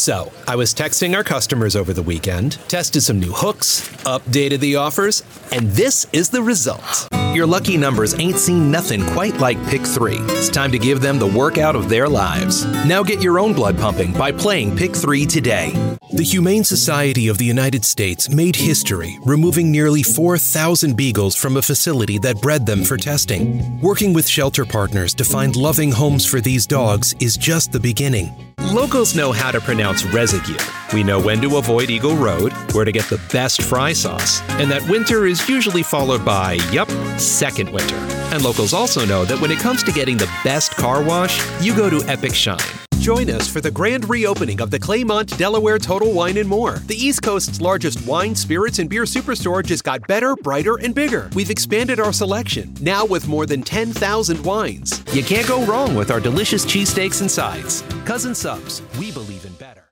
So, I was texting our customers over the weekend, tested some new hooks, updated the offers, and this is the result. Your lucky numbers ain't seen nothing quite like Pick 3. It's time to give them the workout of their lives. Now get your own blood pumping by playing Pick 3 today. The Humane Society of the United States made history, removing nearly 4,000 beagles from a facility that bred them for testing. Working with shelter partners to find loving homes for these dogs is just the beginning. Locals know how to pronounce residue. We know when to avoid Eagle Road, where to get the best fry sauce, and that winter is usually followed by, second winter. And locals also know that when it comes to getting the best car wash, you go to Epic Shine. Join us for the grand reopening of the Claymont, Delaware Total Wine & More. The East Coast's largest wine, spirits, and beer superstore just got better, brighter, and bigger. We've expanded our selection, now with more than 10,000 wines. You can't go wrong with our delicious cheesesteaks and sides. Cousin Subs, we believe in better.